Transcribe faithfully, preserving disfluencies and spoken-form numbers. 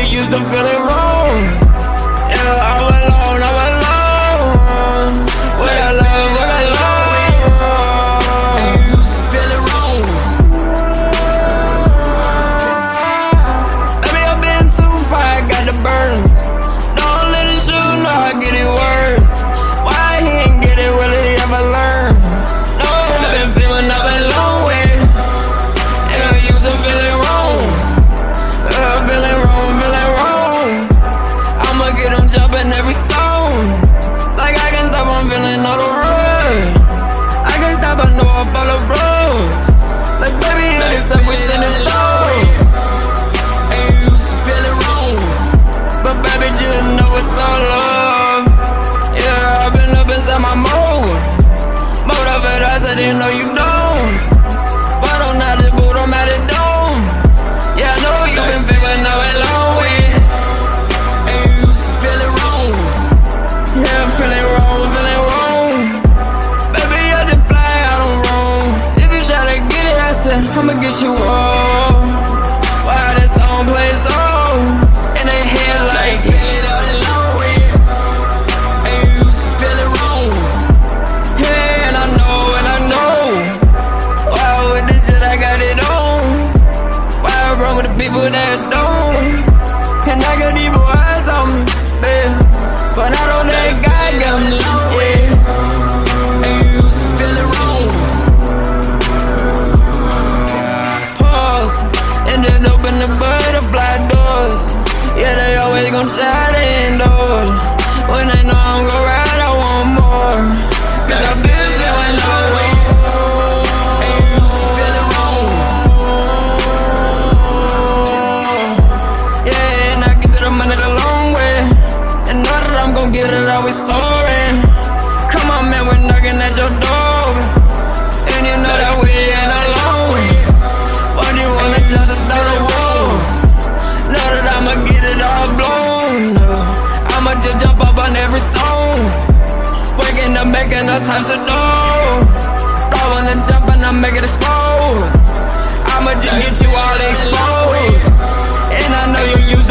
used to feel it wrong. Yeah, I was alone, I was alone. What I love, what I love. And you used to feel it wrong. Baby, I've been too far, I got the burns. Don't let it shoot, no, I get it worse. Why he ain't get it, will he ever learn? No, I've been feeling I've been long way. And I used to feel it wrong. Uh, feeling wrong, feeling wrong. I'ma get him jumping every song. Like I can stop, I'm feeling all the road. I can stop, I know I'm all the road. Like baby, it is up within the stone. And you used to feel it wrong. But baby, just know it's all love. Yeah, I've been up inside my mode. Motivated, I said, you know you don't. But I'm not the boot, I'm at it dome. Yeah, I know you been feeling now a long way. And you used to feel it wrong. Yeah, I'm feeling wrong, feeling wrong. Baby, I just fly out on wrong. If you try to get it, I said, I'ma get you all. Why this song plays on? And they hear like, feel it out a long way. And you used to feel it wrong. Yeah, and I know, and I know. Why with this shit I got it on? Why I run with the people that don't? And I got evil eyes on me, yeah. But I know that God got me, yeah. And you used to feel it wrong. Pause, and then open the butterfly doors. Yeah, they always gon' try to endure. When they know I'm gon' ride, I want more. Cause I've been feeling no way. And you used to feel it wrong. Yeah, and I get to the money the long way. And know that I'm gon' get it always soaring. Come on, man, we're knocking at your door. And you know that we ain't alone. Why do you wanna just start a war? Know that I'ma get it all blown. I'ma just jump up on every song. Waking up, making no time to know. Blowing and jumping, I make it explode. I'ma just get you all exposed. And I know you use